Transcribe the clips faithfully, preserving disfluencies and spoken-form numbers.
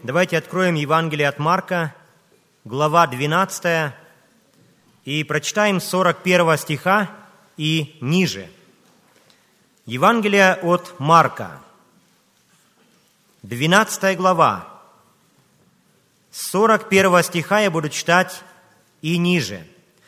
Давайте откроем Евангелие от Марка, глава двенадцатая, и прочитаем с сорок первого стиха и ниже. Евангелие от Марка, двенадцатая глава, с сорок первого стиха я буду читать и ниже.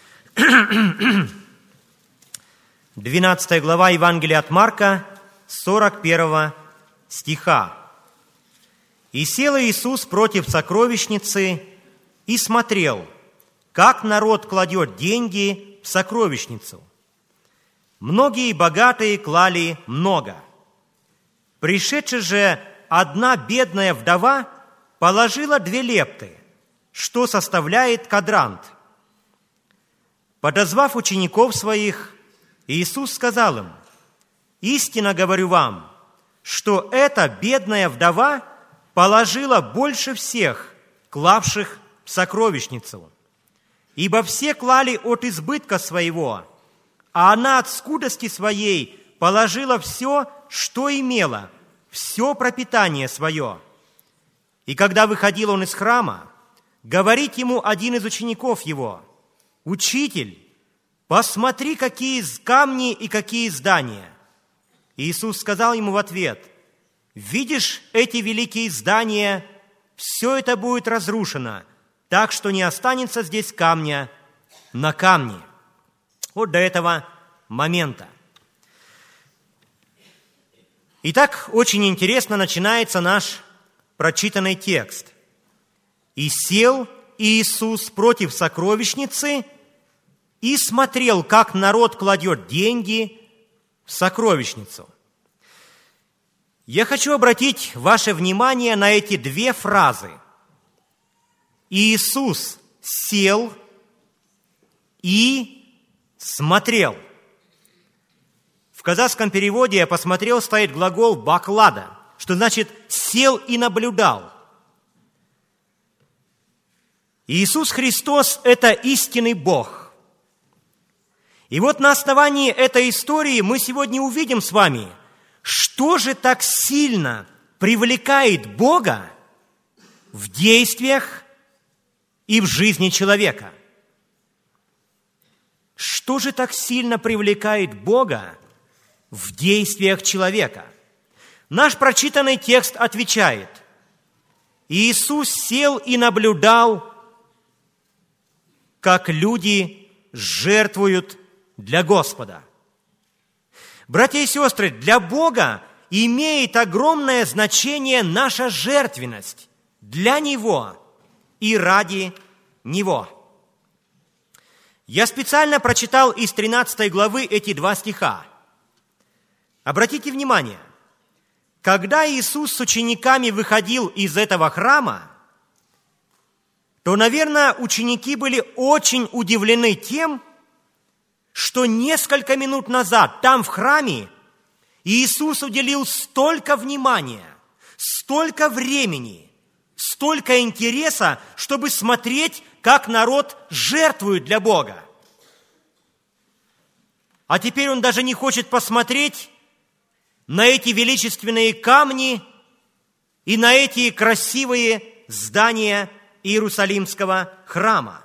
двенадцатая глава Евангелия от Марка, сорок первого стиха. «И сел Иисус против сокровищницы и смотрел, как народ кладет деньги в сокровищницу. Многие богатые клали много. Пришедшая же одна бедная вдова положила две лепты, что составляет квадрант. Подозвав учеников своих, Иисус сказал им: «Истинно говорю вам, что эта бедная вдова положила больше всех, клавших в сокровищницу. Ибо все клали от избытка своего, а она от скудости своей положила все, что имела, все пропитание свое. И когда выходил он из храма, говорит ему один из учеников его: „Учитель, посмотри, какие камни и какие здания“. Иисус сказал ему в ответ: „Видишь эти великие здания? Все это будет разрушено, так что не останется здесь камня на камне“». Вот до этого момента. Итак, очень интересно начинается наш прочитанный текст. «И сел Иисус против сокровищницы и смотрел, как народ кладет деньги в сокровищницу». Я хочу обратить ваше внимание на эти две фразы. Иисус сел и смотрел. В казахском переводе «я посмотрел» стоит глагол «баклада», что значит «сел и наблюдал». Иисус Христос – это истинный Бог. И вот на основании этой истории мы сегодня увидим с вами, что же так сильно привлекает Бога в действиях и в жизни человека. Что же так сильно привлекает Бога в действиях человека? Наш прочитанный текст отвечает: Иисус сел и наблюдал, как люди жертвуют для Господа. Братья и сестры, для Бога имеет огромное значение наша жертвенность для Него и ради Него. Я специально прочитал из тринадцатой главы эти два стиха. Обратите внимание, когда Иисус с учениками выходил из этого храма, то, наверное, ученики были очень удивлены тем, что несколько минут назад там, в храме, Иисус уделил столько внимания, столько времени, столько интереса, чтобы смотреть, как народ жертвует для Бога. А теперь он даже не хочет посмотреть на эти величественные камни и на эти красивые здания Иерусалимского храма.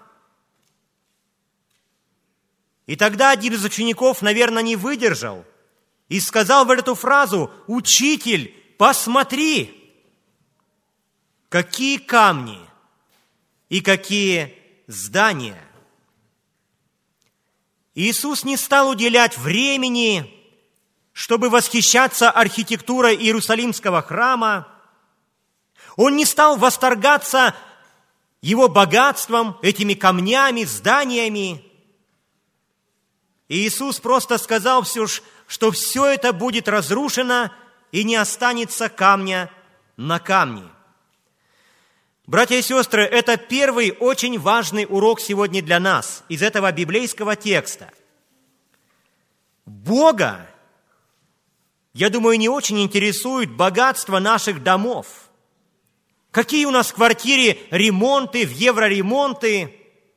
И тогда один из учеников, наверное, не выдержал и сказал в эту фразу: «Учитель, посмотри, какие камни и какие здания». Иисус не стал уделять времени, чтобы восхищаться архитектурой Иерусалимского храма. Он не стал восторгаться его богатством, этими камнями, зданиями. Иисус просто сказал, что все это будет разрушено и не останется камня на камне. Братья и сестры, это первый очень важный урок сегодня для нас из этого библейского текста. Бога, я думаю, не очень интересует богатство наших домов. Какие у нас в квартире ремонты, в евроремонты.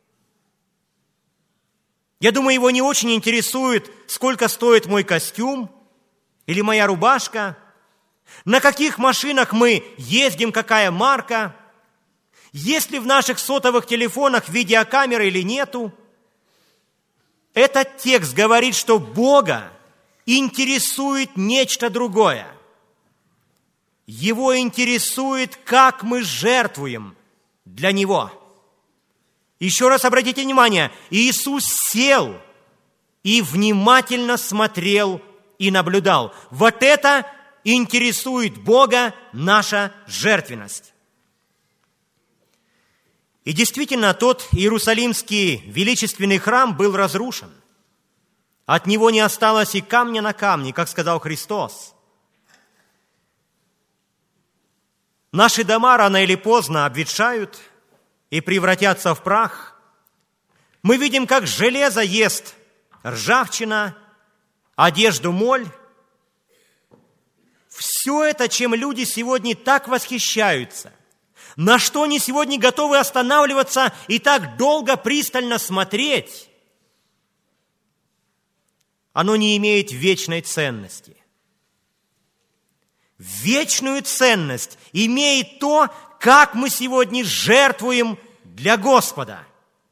Я думаю, его не очень интересует, сколько стоит мой костюм или моя рубашка, на каких машинах мы ездим, какая марка. Есть ли в наших сотовых телефонах видеокамеры или нету? Этот текст говорит, что Бога интересует нечто другое. Его интересует, как мы жертвуем для Него. Еще раз обратите внимание, Иисус сел и внимательно смотрел и наблюдал. Вот это интересует Бога, наша жертвенность. И действительно, тот Иерусалимский величественный храм был разрушен. От него не осталось и камня на камне, как сказал Христос. Наши дома рано или поздно обветшают и превратятся в прах. Мы видим, как железо ест ржавчина, одежду моль. Все это, чем люди сегодня так восхищаются, на что они сегодня готовы останавливаться и так долго пристально смотреть, оно не имеет вечной ценности. Вечную ценность имеет то, как мы сегодня жертвуем для Господа.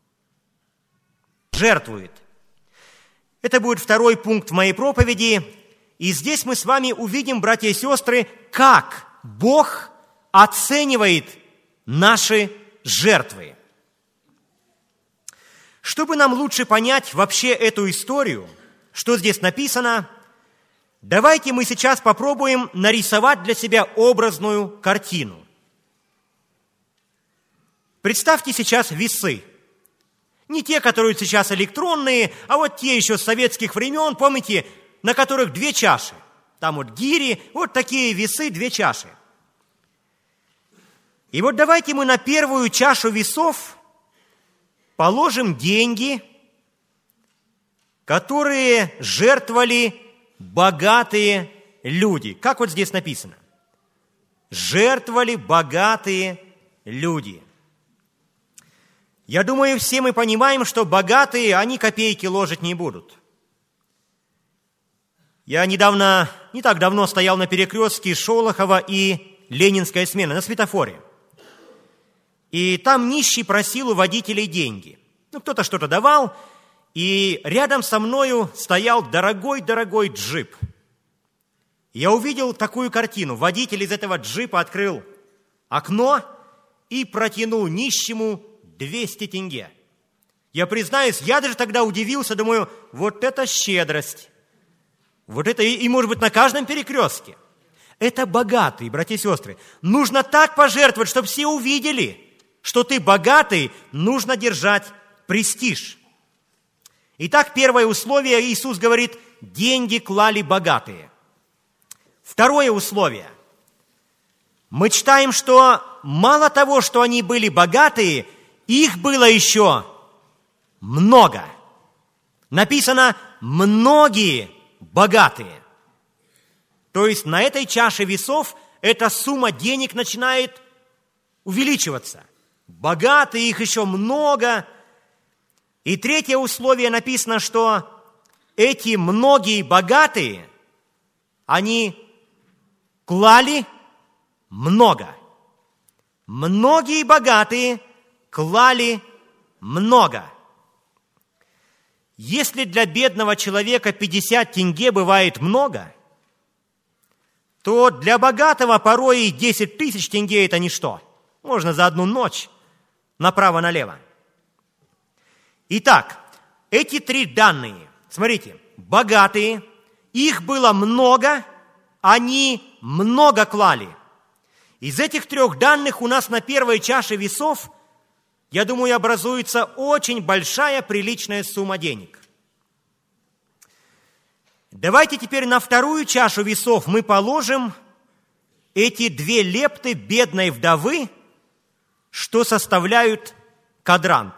Жертвует. Это будет второй пункт в моей проповеди. И здесь мы с вами увидим, братья и сестры, как Бог оценивает наши жертвы. Чтобы нам лучше понять вообще эту историю, что здесь написано, давайте мы сейчас попробуем нарисовать для себя образную картину. Представьте сейчас весы. Не те, которые сейчас электронные, а вот те еще с советских времен, помните, на которых две чаши. Там вот гири, вот такие весы, две чаши. И вот давайте мы на первую чашу весов положим деньги, которые жертвовали богатые люди. Как вот здесь написано? Жертвовали богатые люди. Я думаю, все мы понимаем, что богатые, они копейки ложить не будут. Я недавно, не так давно стоял на перекрестке Шолохова и Ленинская смена, на светофоре. И там нищий просил у водителей деньги. Ну, кто-то что-то давал, и рядом со мною стоял дорогой-дорогой джип. Я увидел такую картину. Водитель из этого джипа открыл окно и протянул нищему двести тенге. Я признаюсь, я даже тогда удивился, думаю, вот это щедрость. Вот это и, и может быть, на каждом перекрестке. Это богатый, братья и сестры. Нужно так пожертвовать, чтобы все увидели, что ты богатый, нужно держать престиж. Итак, первое условие, Иисус говорит, деньги клали богатые. Второе условие. Мы читаем, что мало того, что они были богатые, их было еще много. Написано «многие богатые». То есть на этой чаше весов эта сумма денег начинает увеличиваться. Богатые, их еще много. И третье условие написано, что эти многие богатые, они клали много. Многие богатые клали много. Если для бедного человека пятьдесят тенге бывает много, то для богатого порой и десять тысяч тенге – это ничто. Можно за одну ночь направо-налево. Итак, эти три данные, смотрите, богатые, их было много, они много клали. Из этих трех данных у нас на первой чаше весов, я думаю, образуется очень большая приличная сумма денег. Давайте теперь на вторую чашу весов мы положим эти две лепты бедной вдовы, что составляют квадрант.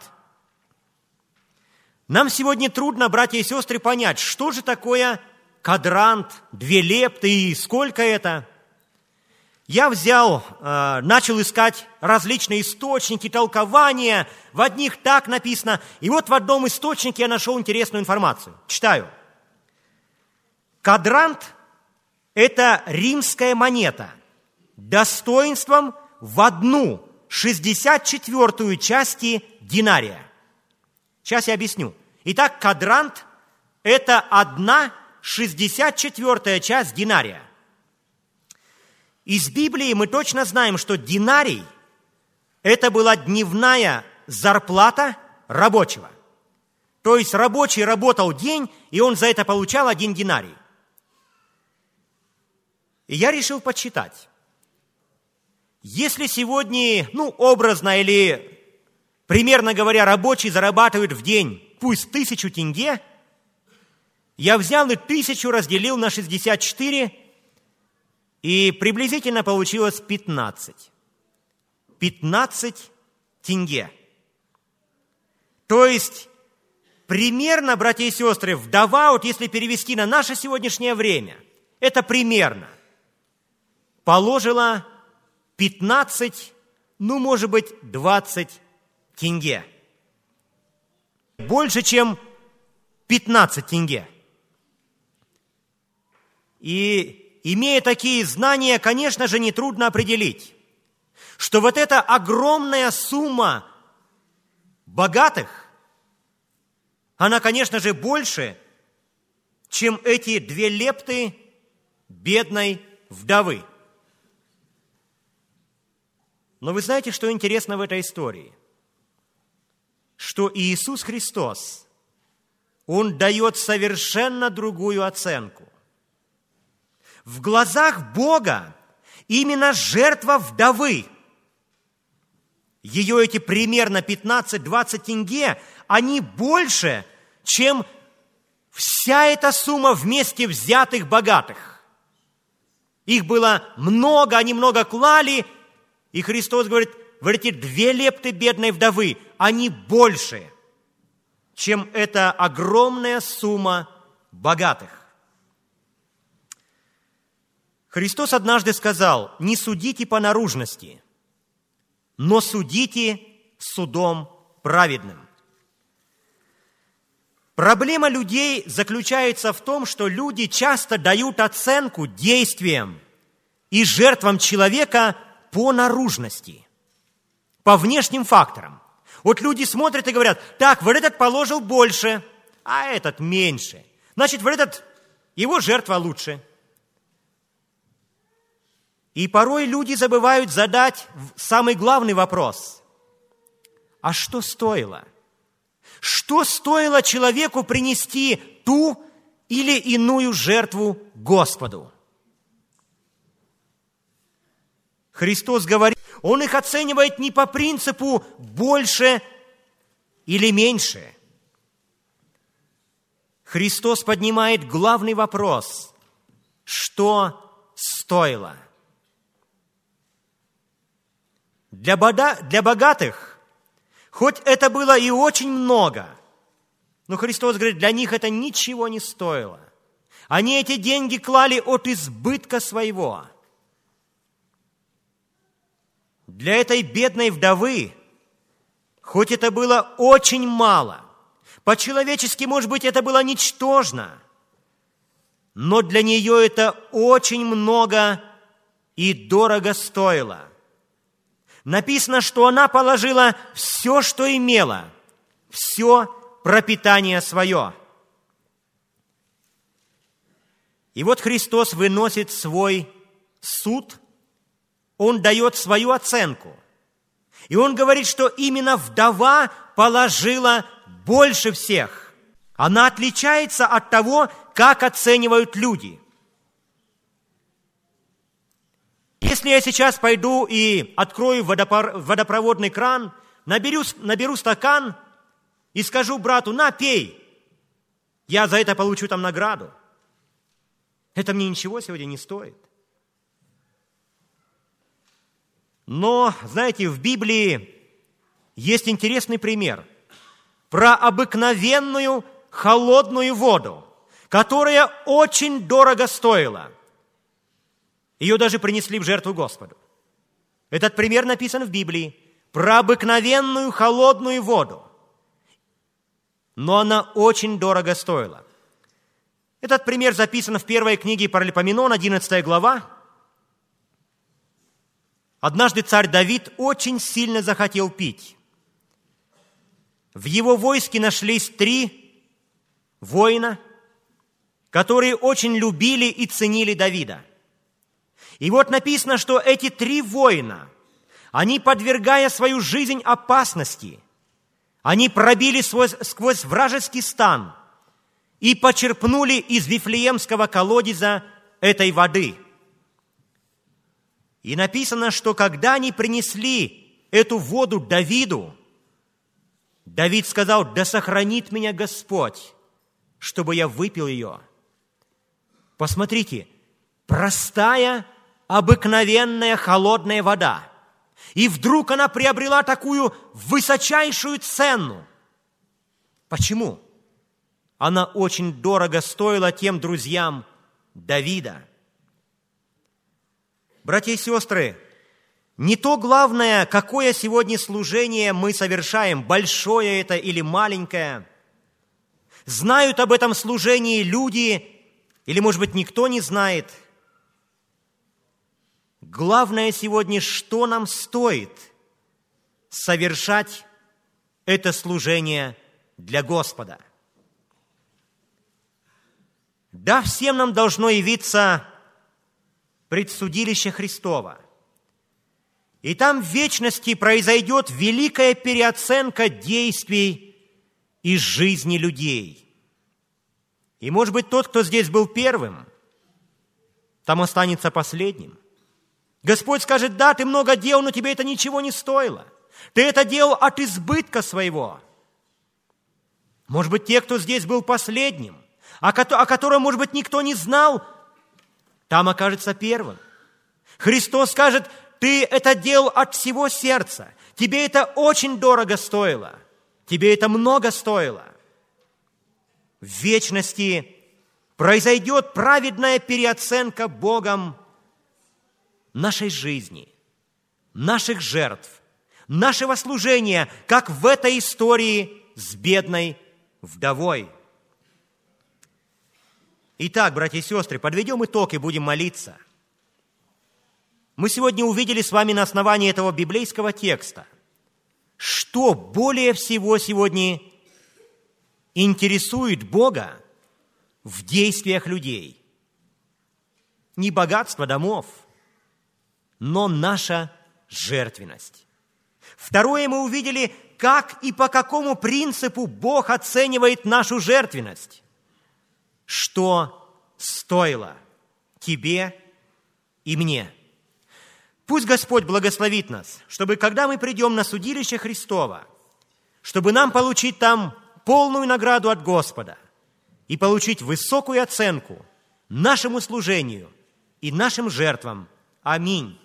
Нам сегодня трудно, братья и сестры, понять, что же такое квадрант, две лепты и сколько это. Я взял, э, начал искать различные источники, толкования. В одних так написано. И вот в одном источнике я нашел интересную информацию. Читаю. Квадрант – это римская монета достоинством в одну шестьдесят четвертую части динария. Сейчас я объясню. Итак, квадрант – это одна шестьдесят четвертая часть динария. Из Библии мы точно знаем, что динарий – это была дневная зарплата рабочего. То есть рабочий работал день, и он за это получал один динарий. И я решил подсчитать. Если сегодня, ну, образно или, примерно говоря, рабочий зарабатывает в день, пусть тысячу тенге, я взял и тысячу разделил на шестьдесят четыре, и приблизительно получилось пятнадцать. пятнадцать тенге. То есть, примерно, братья и сестры, вдова, вот если перевести на наше сегодняшнее время, это примерно положила пятнадцать, ну, может быть, двадцать тенге. Больше, чем пятнадцать тенге. И, имея такие знания, конечно же, нетрудно определить, что вот эта огромная сумма богатых, она, конечно же, больше, чем эти две лепты бедной вдовы. Но вы знаете, что интересно в этой истории? Что Иисус Христос, Он дает совершенно другую оценку. В глазах Бога именно жертва вдовы, ее эти примерно пятнадцать-двадцать тенге, они больше, чем вся эта сумма вместе взятых богатых. Их было много, они много клали, и Христос говорит, в эти две лепты бедной вдовы, они больше, чем эта огромная сумма богатых. Христос однажды сказал, не судите по наружности, но судите судом праведным. Проблема людей заключается в том, что люди часто дают оценку действиям и жертвам человека по наружности, по внешним факторам. Вот люди смотрят и говорят, так, вот этот положил больше, а этот меньше. Значит, вот этот, его жертва лучше. И порой люди забывают задать самый главный вопрос. А что стоило? Что стоило человеку принести ту или иную жертву Господу? Христос говорит, Он их оценивает не по принципу больше или меньше. Христос поднимает главный вопрос. Что стоило? Для, бода, для богатых, хоть это было и очень много, но Христос говорит, для них это ничего не стоило. Они эти деньги клали от избытка своего. Для этой бедной вдовы, хоть это было очень мало, по-человечески, может быть, это было ничтожно, но для нее это очень много и дорого стоило. Написано, что она положила все, что имела, все пропитание свое. И вот Христос выносит свой суд, Он дает свою оценку. И Он говорит, что именно вдова положила больше всех. Она отличается от того, как оценивают люди. Если я сейчас пойду и открою водопроводный кран, наберу, наберу стакан и скажу брату, на, пей, я за это получу там награду. Это мне ничего сегодня не стоит. Но, знаете, в Библии есть интересный пример про обыкновенную холодную воду, которая очень дорого стоила. Ее даже принесли в жертву Господу. Этот пример написан в Библии про обыкновенную холодную воду. Но она очень дорого стоила. Этот пример записан в первой книге Паралипоменон, одиннадцатая глава. однажды царь Давид очень сильно захотел пить. В его войске нашлись три воина, которые очень любили и ценили Давида. И вот написано, что эти три воина, они, подвергая свою жизнь опасности, они пробили сквозь, сквозь вражеский стан и почерпнули из Вифлеемского колодеза этой воды. И написано, что когда они принесли эту воду Давиду, Давид сказал: «Да сохранит меня Господь, чтобы я выпил ее». Посмотрите, простая, обыкновенная холодная вода. И вдруг она приобрела такую высочайшую цену. Почему? Она очень дорого стоила тем друзьям Давида. Братья и сестры, не то главное, какое сегодня служение мы совершаем, большое это или маленькое. Знают об этом служении люди, или, может быть, никто не знает. Главное сегодня, что нам стоит совершать это служение для Господа. Да, всем нам должно явиться предсудилище Христово. И там в вечности произойдет великая переоценка действий и жизни людей. И, может быть, тот, кто здесь был первым, там останется последним. Господь скажет: да, ты много делал, но тебе это ничего не стоило. Ты это делал от избытка своего. Может быть, те, кто здесь был последним, о котором, может быть, никто не знал, там окажется первым. Христос скажет: ты это делал от всего сердца. Тебе это очень дорого стоило. Тебе это много стоило. В вечности произойдет праведная переоценка Богом нашей жизни, наших жертв, нашего служения, как в этой истории с бедной вдовой. Итак, братья и сестры, подведем итог и будем молиться. Мы сегодня увидели с вами на основании этого библейского текста, что более всего сегодня интересует Бога в действиях людей. Не богатство домов, но наша жертвенность. Второе, мы увидели, как и по какому принципу Бог оценивает нашу жертвенность. Что стоило тебе и мне. Пусть Господь благословит нас, чтобы, когда мы придем на судилище Христово, чтобы нам получить там полную награду от Господа и получить высокую оценку нашему служению и нашим жертвам. Аминь.